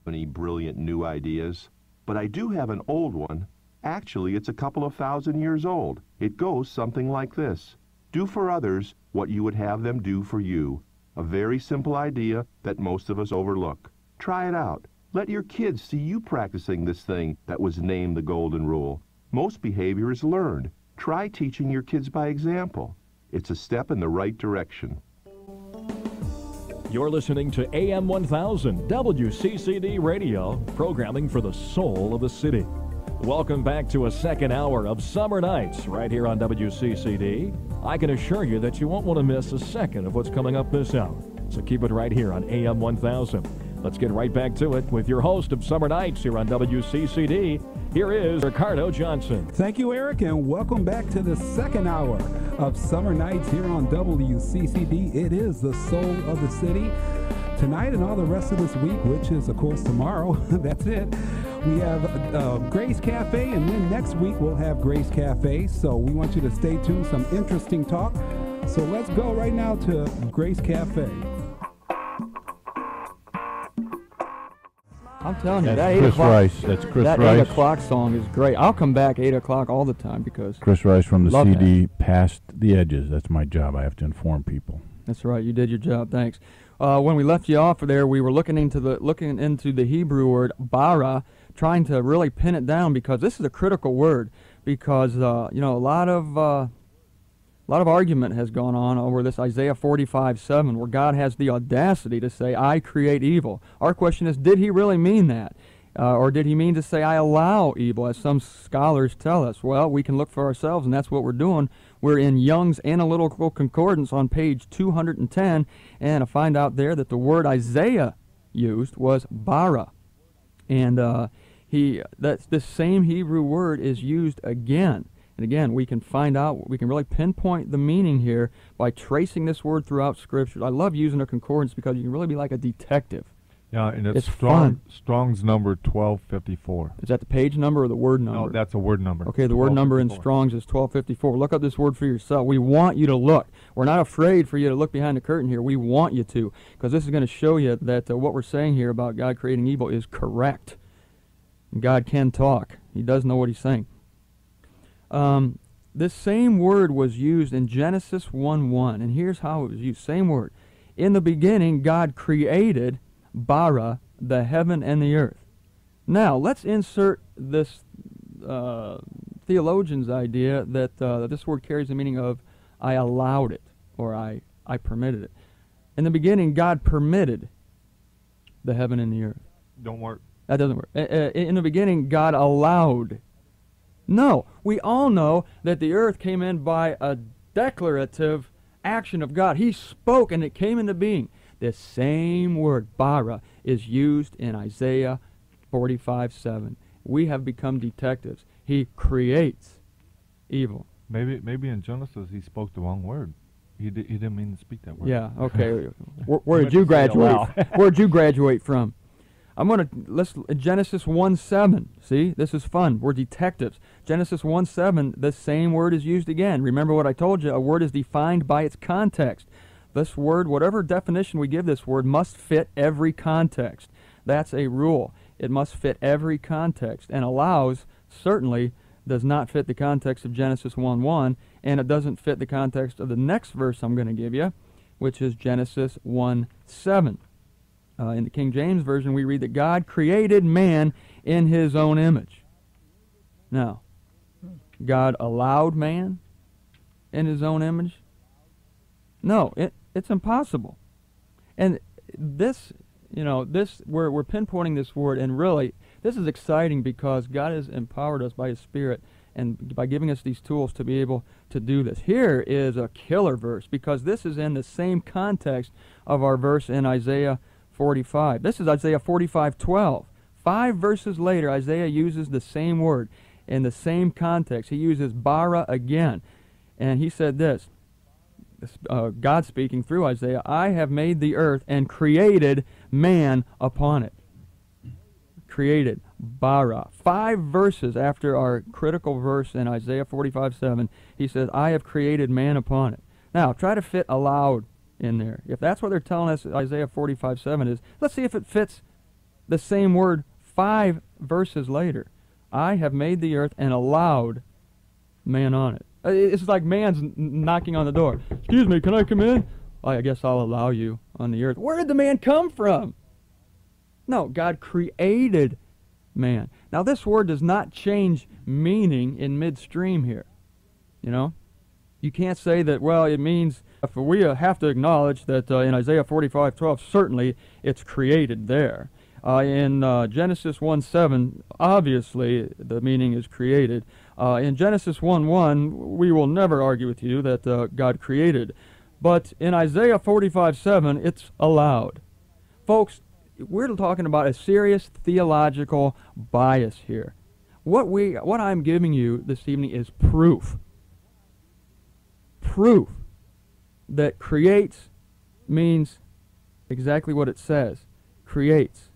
any brilliant new ideas, but I do have an old one. Actually, it's a couple of thousand years old. It goes something like this. Do for others what you would have them do for you. A very simple idea that most of us overlook. Try it out. Let your kids see you practicing this thing that was named the Golden Rule. Most behavior is learned. Try teaching your kids by example. It's a step in the right direction. You're listening to AM 1000 WCCD Radio, programming for the soul of the city. Welcome back to a second hour of Summer Nights right here on WCCD. I can assure you that you won't want to miss a second of what's coming up this hour. So keep it right here on AM 1000. Let's get right back to it with your host of Summer Nights here on WCCD. Here is Ricardo Johnson. Thank you, Eric, and welcome back to the second hour of Summer Nights here on WCCD. It is the soul of the city. Tonight and all the rest of this week, which is, of course, tomorrow, that's it, we have Grace Cafe, and then next week we'll have Grace Cafe. So we want you to stay tuned, some interesting talk. So let's go right now to Grace Cafe. I'm telling you, that's Chris Rice. That's Chris that Rice. That 8 o'clock song is great. I'll come back 8 o'clock all the time because Chris Rice from the CD that. Past the Edges. That's my job. I have to inform people. That's right. You did your job. Thanks. When we left you off there, we were looking into the Hebrew word bara, trying to really pin it down because this is a critical word. Because a lot of argument has gone on over this Isaiah 45:7, where God has the audacity to say, "I create evil." Our question is, did he really mean that? Or did he mean to say, "I allow evil," as some scholars tell us? Well, we can look for ourselves, and that's what we're doing. We're in Young's Analytical Concordance on page 210, and I find out there that the word Isaiah used was bara. And this same Hebrew word is used again. And again, we can find out, we can really pinpoint the meaning here by tracing this word throughout Scripture. I love using a concordance because you can really be like a detective. Yeah, and it's fun. Strong's number 1254. Is that the page number or the word number? No, that's a word number. Okay, the word number in Strong's is 1254. Look up this word for yourself. We want you to look. We're not afraid for you to look behind the curtain here. We want you to, because this is going to show you that what we're saying here about God creating evil is correct. God can talk. He does know what he's saying. This same word was used in Genesis 1:1, and here's how it was used. Same word. In the beginning, God created, bara, the heaven and the earth. Now, let's insert this theologian's idea that this word carries the meaning of I allowed it, or I permitted it. In the beginning, God permitted the heaven and the earth. Don't work. That doesn't work. In the beginning, God allowed. No, we all know that the earth came in by a declarative action of God. He spoke and it came into being. The same word, bara, is used in Isaiah 45:7. We have become detectives. He creates evil. Maybe in Genesis he spoke the wrong word. He didn't mean to speak that word. Yeah, okay. Where did you graduate? Where did you graduate from? Let's Genesis 1:7. See, this is fun. We're detectives. Genesis 1:7, the same word is used again. Remember what I told you, a word is defined by its context. This word, whatever definition we give this word, must fit every context. That's a rule. It must fit every context, and allows certainly does not fit the context of Genesis 1:1, and it doesn't fit the context of the next verse I'm going to give you, which is Genesis 1:7. In the King James Version, we read that God created man in his own image. Now, God allowed man in his own image? No, it's impossible. And this, we're pinpointing this word, and really, this is exciting because God has empowered us by his Spirit and by giving us these tools to be able to do this. Here is a killer verse because this is in the same context of our verse in Isaiah 45. This is Isaiah 45:12. 5 verses later, Isaiah uses the same word in the same context. He uses bara again. And he said this, God speaking through Isaiah, I have made the earth and created man upon it. Created, bara. 5 verses after our critical verse in Isaiah 45:7, he says, I have created man upon it. Now, try to fit allowed in there. If that's what they're telling us Isaiah 45:7 is, let's see if it fits the same word 5 verses later. I have made the earth and allowed man on it. It's like man's knocking on the door. Excuse me, can I come in? I guess I'll allow you on the earth. Where did the man come from? No, God created man. Now, this word does not change meaning in midstream here. You know? You can't say that, well, it means, we have to acknowledge that in Isaiah 45:12, certainly it's created there. In Genesis 1:7, obviously the meaning is created. In Genesis 1:1, we will never argue with you that God created. But in Isaiah 45:7, it's allowed. Folks, we're talking about a serious theological bias here. What I'm giving you this evening is proof. Proof that creates means exactly what it says. Creates.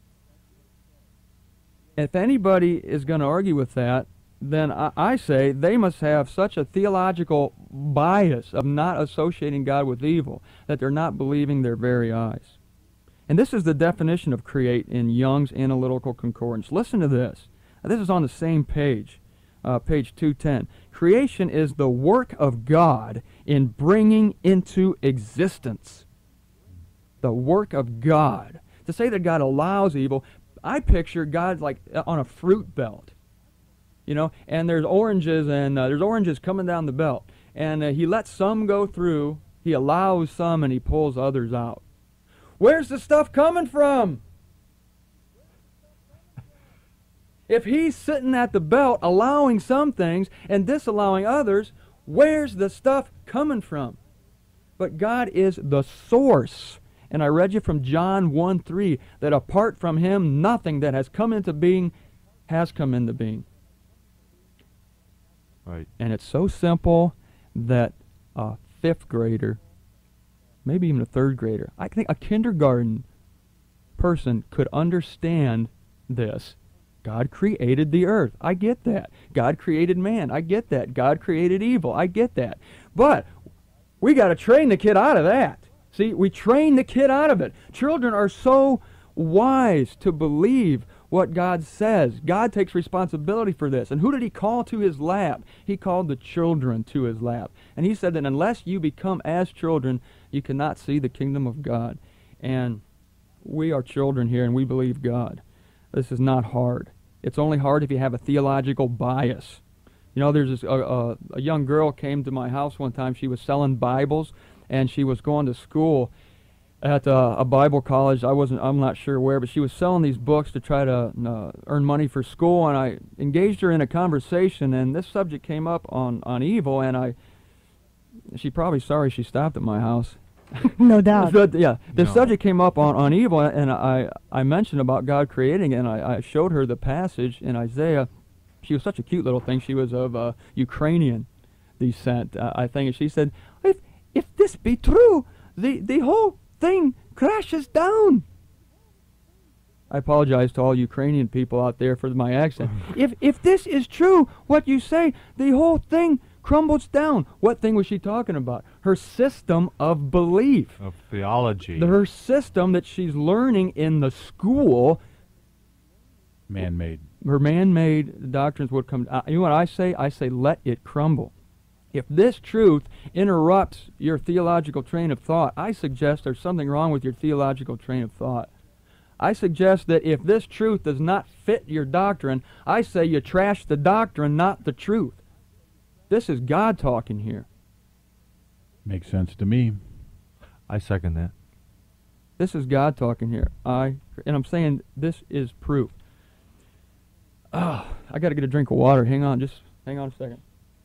If anybody is going to argue with that, then I say they must have such a theological bias of not associating God with evil that they're not believing their very eyes. And this is the definition of create in Young's Analytical Concordance. Listen to this. This is on the same page, page 210. Creation is the work of God in bringing into existence. The work of God. To say that God allows evil, I picture God like on a fruit belt. You know, and there's oranges, and there's oranges coming down the belt. And he lets some go through, he allows some, and he pulls others out. Where's the stuff coming from? If he's sitting at the belt allowing some things and disallowing others, where's the stuff coming from? But God is the source. And I read you from John 1:3 that apart from him, nothing that has come into being has come into being. Right. And it's so simple that a 5th grader, maybe even a 3rd grader, I think a kindergarten person could understand this. God created the earth. I get that. God created man. I get that. God created evil. I get that. But we got to train the kid out of that. See, we train the kid out of it. Children are so wise to believe what God says. God takes responsibility for this. And who did he call to his lap? He called the children to his lap. And he said that unless you become as children, you cannot see the kingdom of God. And we are children here, and we believe God. This is not hard. It's only hard if you have a theological bias. You know, there's this, a young girl came to my house one time. She was selling Bibles, and she was going to school at a Bible college. I'm not sure where, but she was selling these books to try to earn money for school, and I engaged her in a conversation, and this subject came up on evil, and she's probably sorry she stopped at my house. No doubt. But, yeah, the subject came up on evil, and I mentioned about God creating it, and I showed her the passage in Isaiah. She was such a cute little thing. She was of Ukrainian descent, I think, and she said, if this be true, the whole thing crashes down. I apologize to all Ukrainian people out there for my accent. If this is true, what you say, the whole thing crumbles down. What thing was she talking about? Her system of belief. Of theology. Her system that she's learning in the school. Man-made. Her man-made doctrines would come. You know what I say? I say let it crumble. If this truth interrupts your theological train of thought, I suggest there's something wrong with your theological train of thought. I suggest that if this truth does not fit your doctrine, I say you trash the doctrine, not the truth. This is God talking here. Makes sense to me. I second that. This is God talking here. And I'm saying this is proof. I got to get a drink of water. Hang on a second.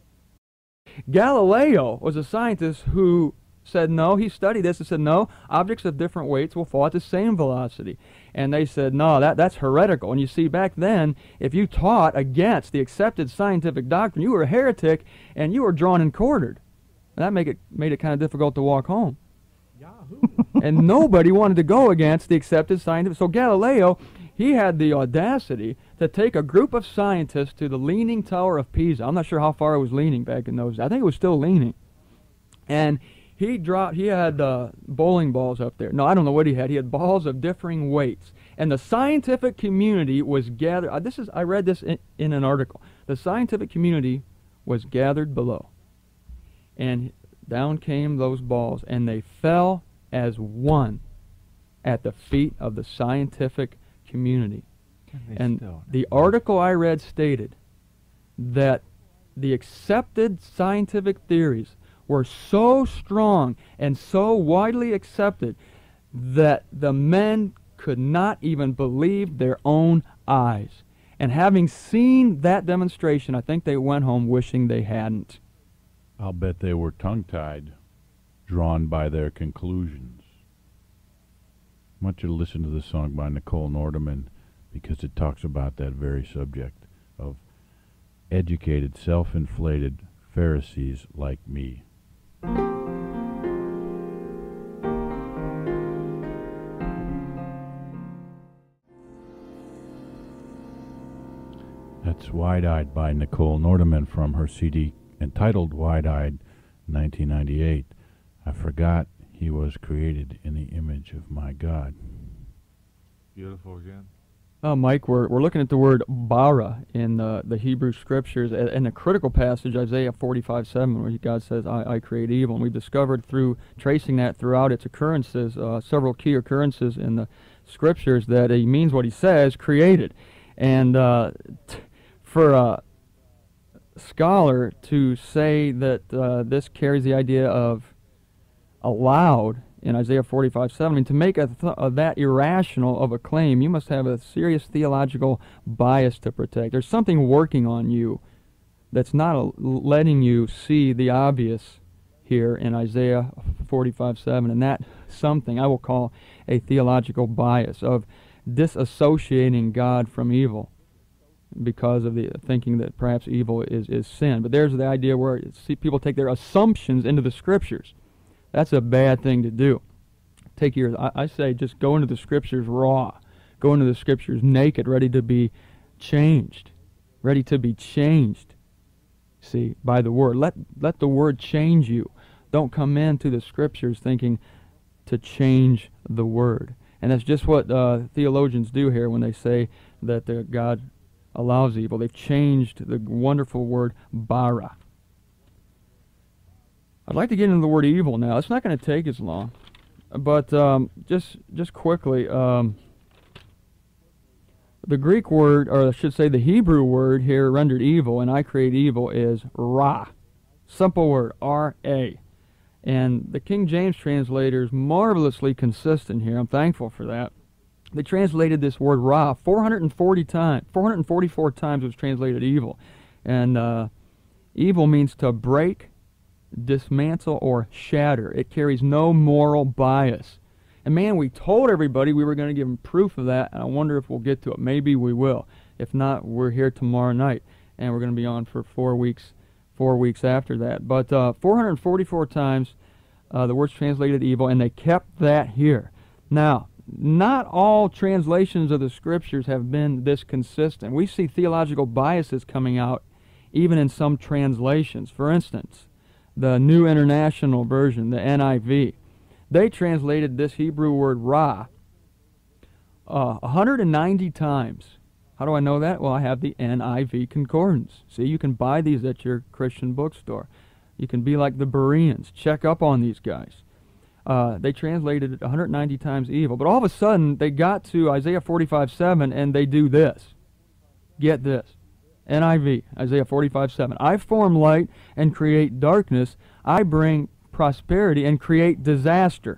Galileo was a scientist who said no. He studied this and said no, objects of different weights will fall at the same velocity. And they said no, that's heretical. And you see, back then, if you taught against the accepted scientific doctrine, you were a heretic and you were drawn and quartered. And that made it kind of difficult to walk home. And nobody wanted to go against the accepted scientific. So Galileo, he had the audacity to take a group of scientists to the Leaning Tower of Pisa. I'm not sure how far it was leaning back in those days. I think it was still leaning. And he had bowling balls up there. No, I don't know what he had. He had balls of differing weights. And the scientific community was gathered. I read this in an article. The scientific community was gathered below. And down came those balls, and they fell as one at the feet of the scientific community. And the article I read stated that the accepted scientific theories were so strong and so widely accepted that the men could not even believe their own eyes. And having seen that demonstration, I think they went home wishing they hadn't. I'll bet they were tongue-tied, drawn by their conclusions. I want you to listen to the song by Nicole Nordeman because it talks about that very subject of educated, self-inflated Pharisees like me. That's Wide-Eyed by Nicole Nordeman from her CD entitled Wide-Eyed 1998. I forgot he was created in the image of my God. Beautiful again. Mike, we're looking at the word bara in the Hebrew Scriptures, in a critical passage, Isaiah 45:7, where God says, I create evil. And we've discovered through tracing that throughout its occurrences, several key occurrences in the Scriptures, that he means what he says, created. And for a scholar to say that this carries the idea of allowed in Isaiah 45:7, I mean, to make that irrational of a claim, you must have a serious theological bias to protect. There's something working on you that's not letting you see the obvious here in Isaiah 45:7, and that something I will call a theological bias of disassociating God from evil because of the thinking that perhaps evil is sin. But there's the idea where people take their assumptions into the Scriptures. That's a bad thing to do. I say just go into the Scriptures raw. Go into the Scriptures naked, ready to be changed. Ready to be changed, see, by the Word. Let the Word change you. Don't come into the Scriptures thinking to change the Word. And that's just what theologians do here when they say that God allows evil. They've changed the wonderful word bara. I'd like to get into the word evil now. It's not going to take as long, but just quickly, the Greek word, or I should say the Hebrew word here rendered evil, and I create evil, is ra. Simple word, R-A. And the King James translator is marvelously consistent here. I'm thankful for that. They translated this word ra 444 times it was translated evil. And evil means to break, dismantle, or shatter. It carries no moral bias. And man, we told everybody we were going to give them proof of that, and I wonder if we'll get to it. Maybe we will. If not, we're here tomorrow night, and we're going to be on for 4 weeks after that. But 444 times the word's translated evil, and they kept that here. Now, not all translations of the Scriptures have been this consistent. We see theological biases coming out even in some translations. For instance, the New International Version, the NIV, they translated this Hebrew word ra 190 times. How do I know that? Well, I have the NIV concordance. See, you can buy these at your Christian bookstore. You can be like the Bereans. Check up on these guys. They translated it 190 times evil. But all of a sudden, they got to Isaiah 45:7, and they do this. Get this. NIV, Isaiah 45:7. I form light and create darkness. I bring prosperity and create disaster.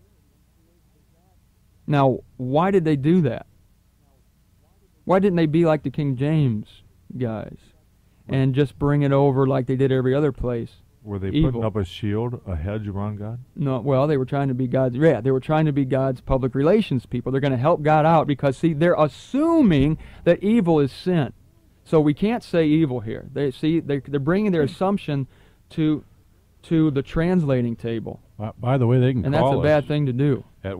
Now, why did they do that? Why didn't they be like the King James guys and just bring it over like they did every other place? Were they evil. putting up a shield, a hedge around God? No, well, they were trying to be God's, they were trying to be God's public relations people. They're going to help God out because, see, they're assuming that evil is sin. So we can't say evil here. They're bringing their assumption to the translating table. By the way, they can and call that's a bad thing to do. At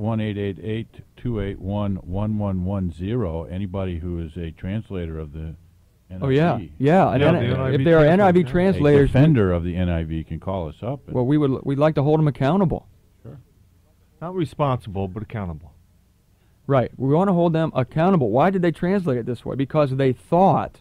1-888-281-1110, anybody who is a translator of the NIV. Oh, yeah. Yeah. And NIV if there are NIV A translators, defender of the NIV can call us up. well, we'd like to hold them accountable. Sure. Not responsible, but accountable. Right. We want to hold them accountable. Why did they translate it this way? Because they thought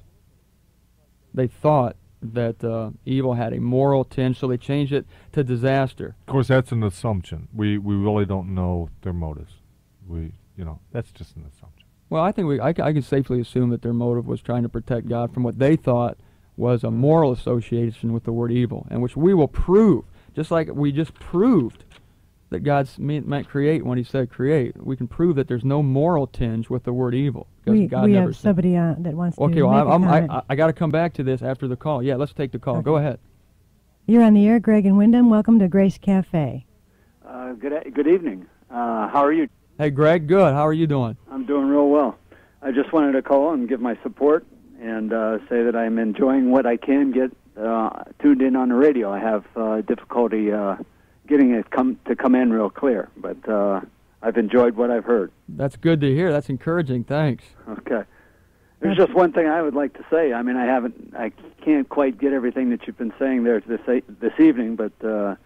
that evil had a moral tinge, so they changed it to disaster. Of course, that's an assumption. We really don't know their motives. That's just an assumption. Well, I think I can safely assume that their motive was trying to protect God from what they thought was a moral association with the word evil, and which we will prove, just like we just proved that God meant create when he said create. We can prove that there's no moral tinge with the word evil. We God never have somebody that wants to okay, make a comment. I got to come back to this after the call. Yeah, let's take the call. Okay. Go ahead. You're on the air, Greg and Wyndham. Welcome to Grace Cafe. Good evening. How are you? Hey, Greg, good. How are you doing? I'm doing real well. I just wanted to call and give my support and say that I'm enjoying what I can get tuned in on the radio. I have difficulty getting it to come in real clear, but I've enjoyed what I've heard. That's good to hear. That's encouraging. Thanks. Okay. There's just one thing I would like to say. I mean, I can't quite get everything that you've been saying there this evening, but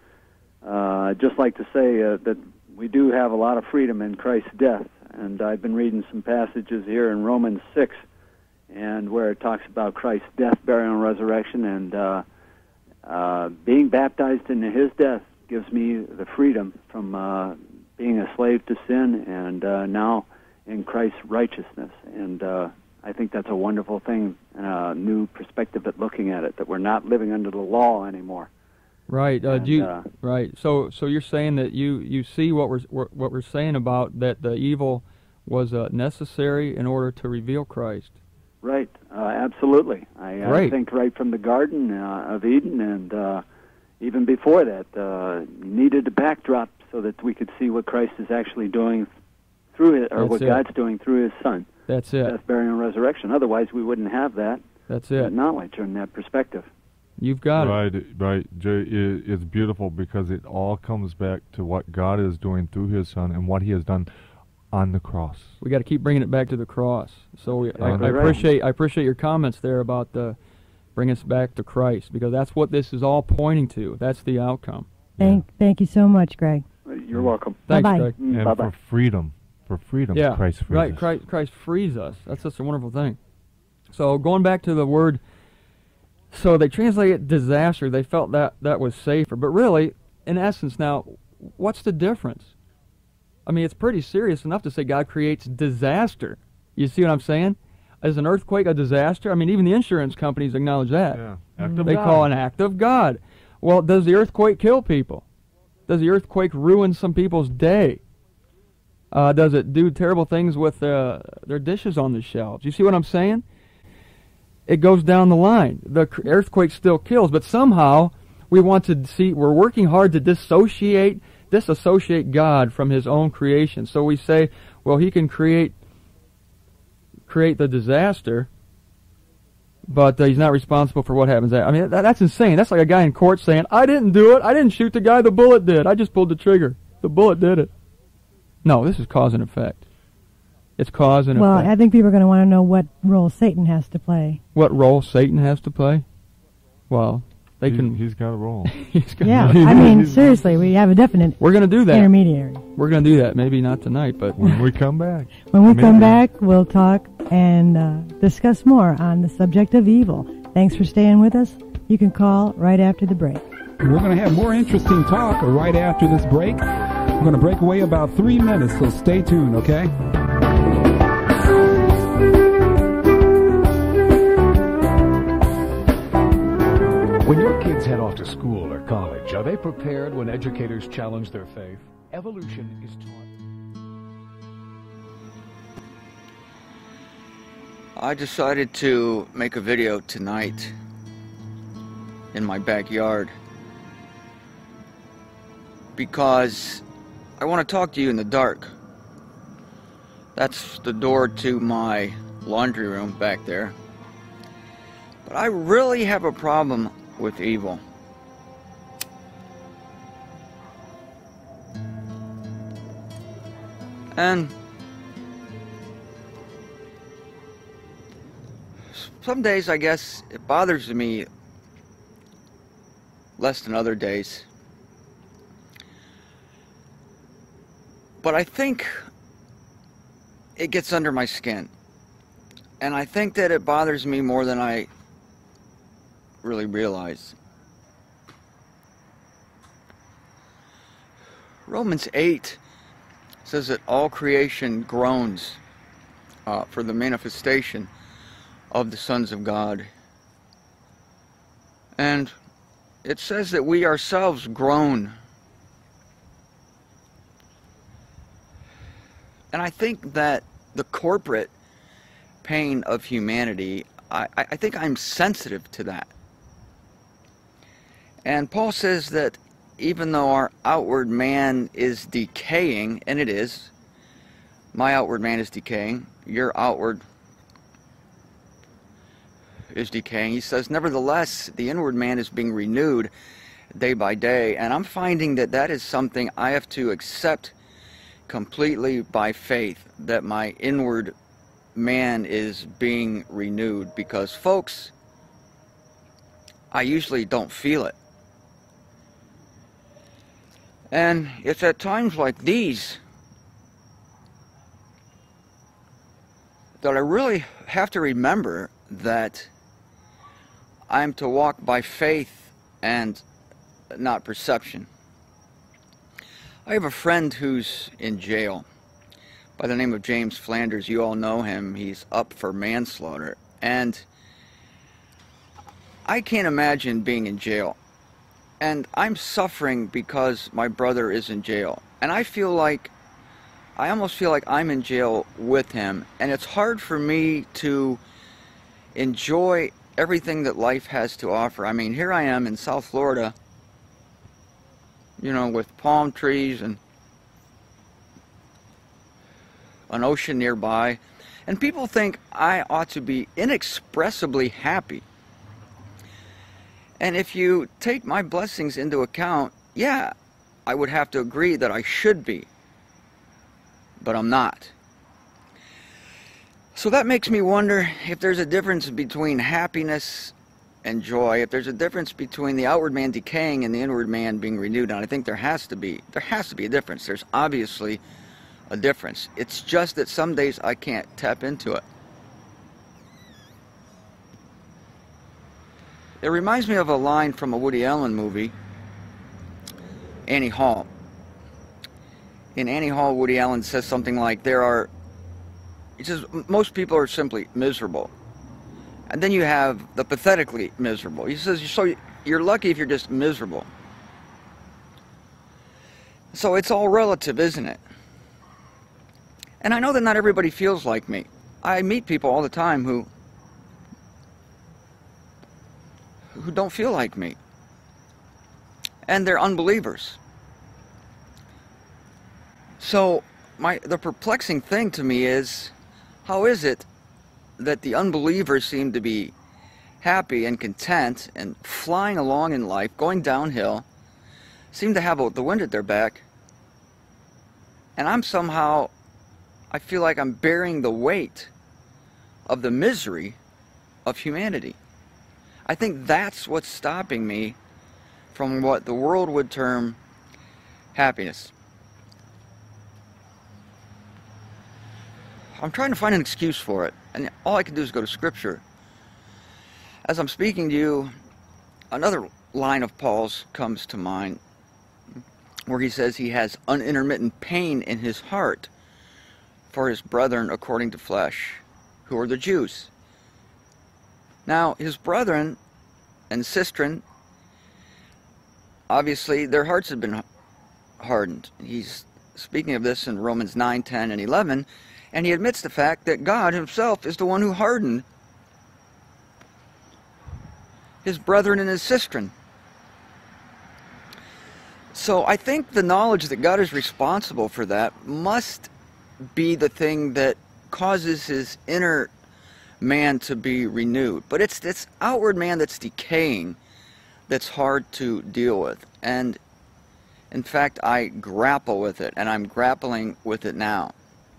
I'd just like to say that we do have a lot of freedom in Christ's death. And I've been reading some passages here in Romans 6, and where it talks about Christ's death, burial, and resurrection, and being baptized into his death gives me the freedom from being a slave to sin, and now in Christ's righteousness. And I think that's a wonderful thing, and a new perspective at looking at it, that we're not living under the law anymore. Right. Right. So you're saying that you see what we're saying about that the evil was necessary in order to reveal Christ. Right. Absolutely. I think right from the Garden of Eden, and even before that, needed a backdrop so that we could see what Christ is actually doing through it, or what God's doing through his Son. That's it. Death, burial, and resurrection. Otherwise, we wouldn't have that. That's it. That knowledge and that perspective. You've got it. Right, Jay. It's beautiful because it all comes back to what God is doing through his Son and what he has done on the cross. We got to keep bringing it back to the cross. So I appreciate your comments there about bring us back to Christ, because that's what this is all pointing to. That's the outcome. Thank you so much, Greg. You're welcome. Thanks, Bye-bye. Greg. And Bye-bye. for freedom, Yeah, Christ frees us. Christ frees us. That's just a wonderful thing. So going back to the word, so they translate it disaster. They felt that was safer. But really, in essence now, what's the difference? I mean, it's pretty serious enough to say God creates disaster. You see what I'm saying? Is an earthquake a disaster? I mean, even the insurance companies acknowledge that. Yeah. Act of They God. call an act of God. Well, does the earthquake kill people? Does the earthquake ruin some people's day? Does it do terrible things with their dishes on the shelves? You see what I'm saying? It goes down the line. The earthquake still kills, but somehow we want to see, we're working hard to disassociate God from his own creation. So we say, well, he can create the disaster, but he's not responsible for what happens. I mean, that's insane. That's like a guy in court saying, I didn't do it. I didn't shoot the guy. The bullet did. I just pulled the trigger. The bullet did it. No, this is cause and effect. It's cause and effect. Well, I think people are going to want to know what role Satan has to play. What role Satan has to play? Well, He's got a role. Yeah, I mean, seriously, we have a definite We're going to do that. intermediary. We're going to do that. Maybe not tonight, but When we come back. When we come Maybe. back, we'll talk and discuss more on the subject of evil. Thanks for staying with us. You can call right after the break. We're going to have more interesting talk right after this break. We're going to break away about 3 minutes, so stay tuned, okay? When your kids head off to school or college, are they prepared when educators challenge their faith? Evolution is taught. I decided to make a video tonight in my backyard because I want to talk to you in the dark. That's the door to my laundry room back there. But I really have a problem with evil. And some days, I guess, it bothers me less than other days. But I think it gets under my skin. And I think that it bothers me more than I really realize. Romans 8 says that all creation groans for the manifestation of the sons of God. And it says that we ourselves groan. And I think that the corporate pain of humanity, I think I'm sensitive to that. And Paul says that even though our outward man is decaying, and it is, my outward man is decaying, your outward is decaying, he says, nevertheless, the inward man is being renewed day by day. And I'm finding that that is something I have to accept completely by faith, that my inward man is being renewed, because folks, I usually don't feel it. And it's at times like these that I really have to remember that I'm to walk by faith and not perception. I have a friend who's in jail by the name of James Flanders. You all know him. He's up for manslaughter. And I can't imagine being in jail. And I'm suffering because my brother is in jail. And I almost feel like I'm in jail with him. And it's hard for me to enjoy everything that life has to offer. I mean, here I am in South Florida, you know, with palm trees and an ocean nearby. And people think I ought to be inexpressibly happy. And if you take my blessings into account, yeah, I would have to agree that I should be. But I'm not. So that makes me wonder if there's a difference between happiness and joy, if there's a difference between the outward man decaying and the inward man being renewed. And I think there has to be a difference. There's obviously a difference. It's just that some days I can't tap into it. It reminds me of a line from a Woody Allen movie, Annie Hall. In Annie Hall, Woody Allen says something like, he says, most people are simply miserable. And then you have the pathetically miserable. He says, so you're lucky if you're just miserable. So it's all relative, isn't it? And I know that not everybody feels like me. I meet people all the time who don't feel like me. And they're unbelievers. So the perplexing thing to me is, how is it that the unbelievers seem to be happy and content and flying along in life, going downhill, seem to have the wind at their back, and I'm somehow, I feel like I'm bearing the weight of the misery of humanity. I think that's what's stopping me from what the world would term happiness. I'm trying to find an excuse for it, and all I can do is go to Scripture. As I'm speaking to you, another line of Paul's comes to mind, where he says he has unintermittent pain in his heart for his brethren according to flesh, who are the Jews. Now, his brethren and sistren, obviously, their hearts have been hardened. He's speaking of this in Romans 9, 10, and 11, and he admits the fact that God himself is the one who hardened his brethren and his sistren. So I think the knowledge that God is responsible for that must be the thing that causes his inner man to be renewed. But it's this outward man that's decaying that's hard to deal with. And in fact, I grapple with it, and I'm grappling with it now.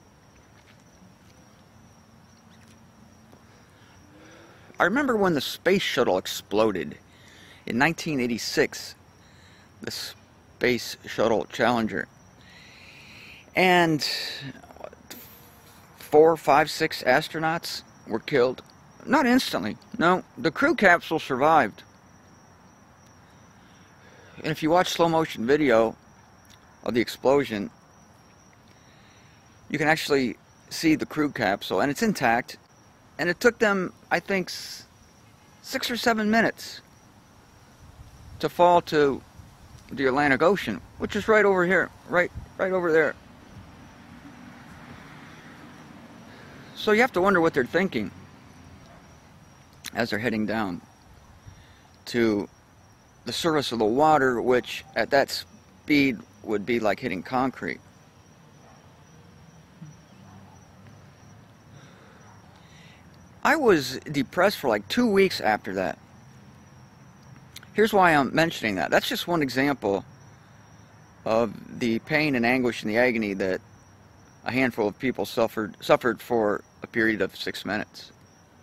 I remember when the space shuttle exploded in 1986, the Space Shuttle Challenger. And 4, 5, 6 astronauts were killed. Not instantly. No, the crew capsule survived. And if you watch slow motion video of the explosion, you can actually see the crew capsule, and it's intact. And it took them, I think, 6 or 7 minutes to fall to the Atlantic Ocean, which is right over here, right over there. So you have to wonder what they're thinking as they're heading down to the surface of the water, which at that speed would be like hitting concrete. I was depressed for like 2 weeks after that. Here's why I'm mentioning that. That's just one example of the pain and anguish and the agony that a handful of people suffered for a period of 6 minutes.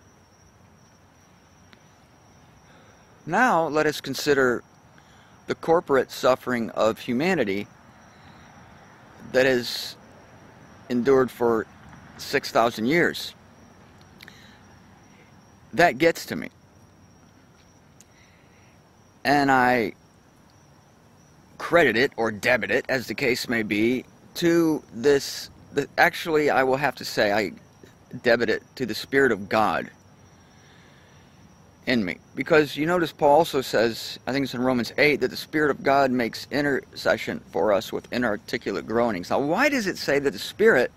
Now let us consider the corporate suffering of humanity that has endured for 6,000 years. That gets to me. And I credit it, or debit it, as the case may be, to this. Actually, I will have to say I debit it to the Spirit of God in me. Because you notice Paul also says, I think it's in Romans 8, that the Spirit of God makes intercession for us with inarticulate groanings. Now, why does it say that the Spirit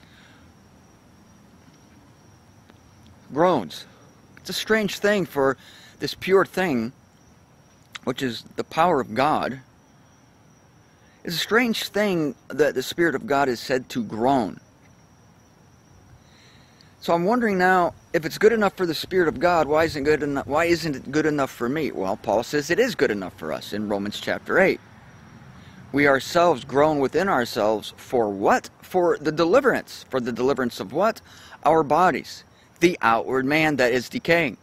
groans? It's a strange thing for this pure thing, which is the power of God. It's a strange thing that the Spirit of God is said to groan. So I'm wondering now, if it's good enough for the Spirit of God, why isn't it good enough for me? Well, Paul says it is good enough for us in Romans chapter 8. We ourselves groan within ourselves for what? For the deliverance. For the deliverance of what? Our bodies. The outward man that is decaying.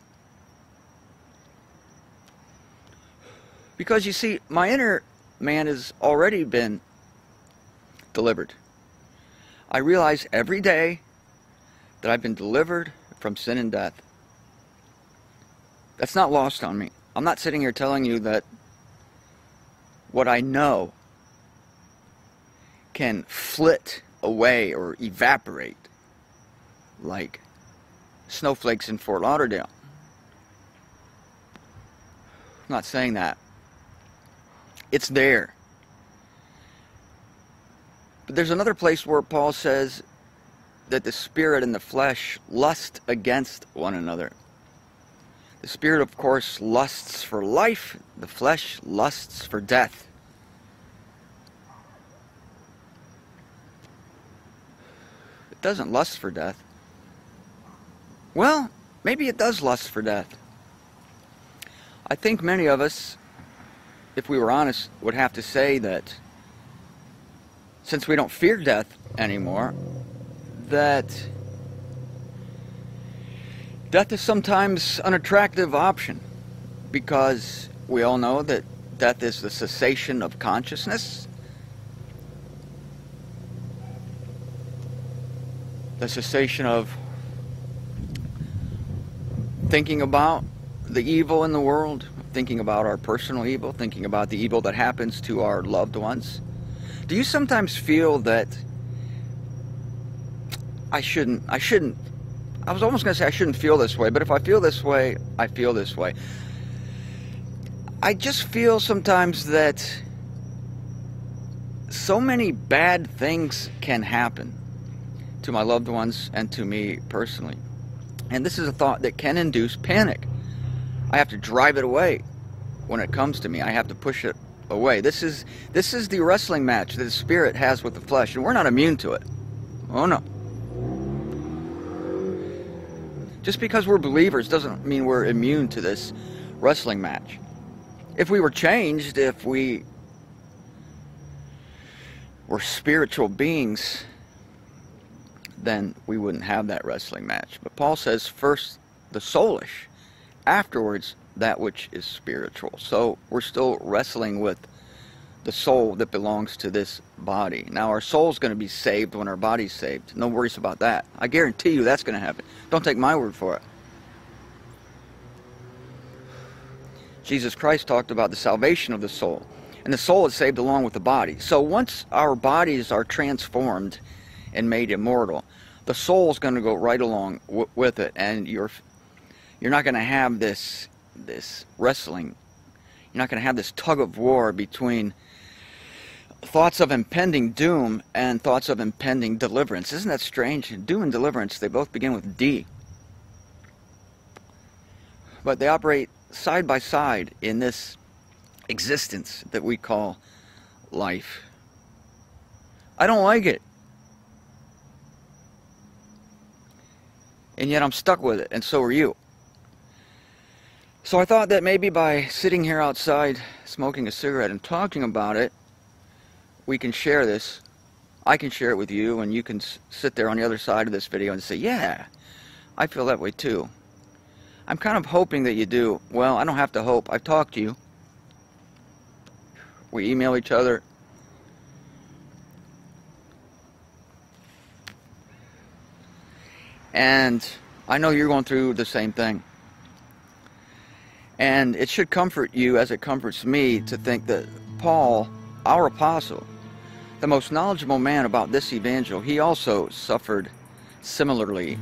Because you see, my inner man has already been delivered. I realize every day that I've been delivered from sin and death. That's not lost on me. I'm not sitting here telling you that what I know can flit away or evaporate like snowflakes in Fort Lauderdale. I'm not saying that. It's there. But there's another place where Paul says that the spirit and the flesh lust against one another. The spirit, of course, lusts for life. The flesh lusts for death. It doesn't lust for death. Well, maybe it does lust for death. I think many of us, if we were honest, would have to say that since we don't fear death anymore, that death is sometimes an attractive option, because we all know that death is the cessation of consciousness, the cessation of thinking about the evil in the world, thinking about our personal evil, thinking about the evil that happens to our loved ones. Do you sometimes feel that I was almost going to say I shouldn't feel this way, but if I feel this way, I feel this way. I just feel sometimes that so many bad things can happen to my loved ones and to me personally. And this is a thought that can induce panic. I have to drive it away when it comes to me. I have to push it away. This is the wrestling match that the spirit has with the flesh, and we're not immune to it. Oh no. Just because we're believers doesn't mean we're immune to this wrestling match. If we were changed, if we were spiritual beings, then we wouldn't have that wrestling match. But Paul says first the soulish, afterwards that which is spiritual. So we're still wrestling with the soul that belongs to this body. Now, our soul's going to be saved when our body's saved. No worries about that. I guarantee you that's going to happen. Don't take my word for it. Jesus Christ talked about the salvation of the soul. And the soul is saved along with the body. So once our bodies are transformed and made immortal, the soul is going to go right along with it. And you're not going to have this wrestling. You're not going to have this tug of war between thoughts of impending doom and thoughts of impending deliverance. Isn't that strange? Doom and deliverance, they both begin with D. But they operate side by side in this existence that we call life. I don't like it. And yet I'm stuck with it, and so are you. So I thought that maybe by sitting here outside smoking a cigarette and talking about it, we can share this. I can share it with you, and you can sit there on the other side of this video and say, yeah, I feel that way too. I'm kind of hoping that you do. Well, I don't have to hope. I've talked to you. We email each other. And I know you're going through the same thing. And it should comfort you as it comforts me to think that Paul, our apostle, the most knowledgeable man about this evangel, he also suffered similarly.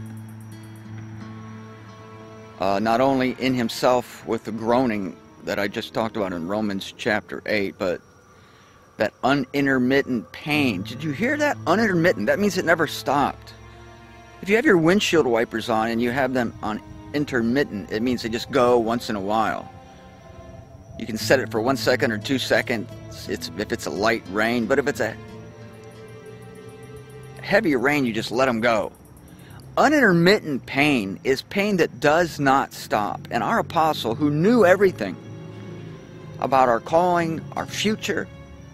Not only in himself with the groaning that I just talked about in Romans chapter 8, but that unintermittent pain. Did you hear that? Unintermittent. That means it never stopped. If you have your windshield wipers on and you have them on intermittent, it means they just go once in a while. You can set it for 1 second or 2 seconds if it's a light rain, but if it's a heavy rain, you just let them go. Unintermittent pain is pain that does not stop. And our apostle, who knew everything about our calling, our future,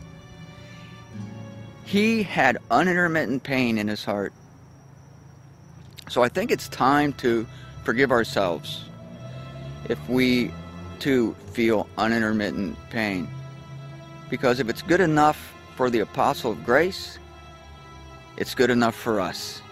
he had unintermittent pain in his heart. So I think it's time to forgive ourselves if we too feel unintermittent pain. Because if it's good enough for the apostle of grace, it's good enough for us.